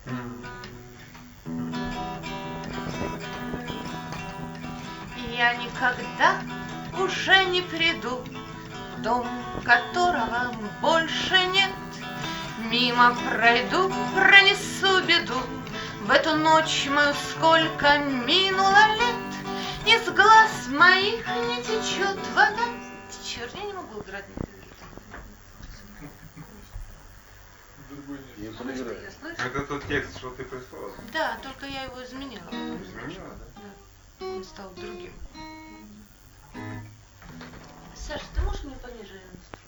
Я никогда уже не приду в дом, которого больше нет. Мимо пройду, пронесу беду. В эту ночь мою сколько минуло лет. Из глаз моих не течет вода. Черт, я не могу играть на флейте. Это тот текст, что ты прислала? Да, только я его изменила. Изменила, да? Да. Он стал другим. Саша, ты можешь мне пониже настроить?